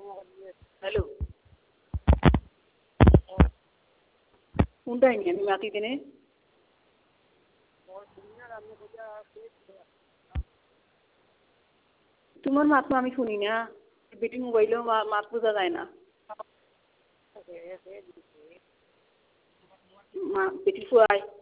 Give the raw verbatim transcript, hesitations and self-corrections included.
Hello, কোনটাই নি আমি মাতি দিনে তোমার মাত তো আমি শুনি না, বেটি মোবাইলেও মাত বোঝা যায় না। মা বেটি শুয়াই